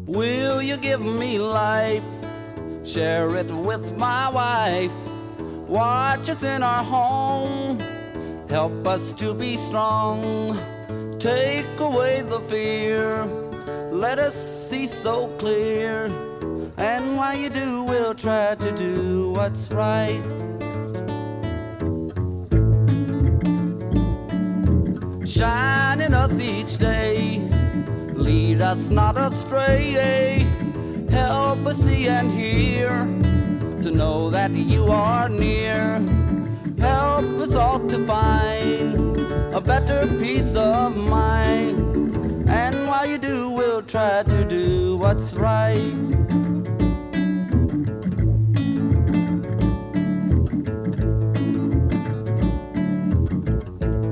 Will you give me life? Share it with my wife. Watch us in our home. Help us to be strong. Take away the fear. Let us see so clear. And while you do, we'll try to do what's right. Shine in us each day. Lead us not astray. Help us see and hear, to know that you are near. Help us all to find a better peace of mind. And while you do, we'll try to do what's right.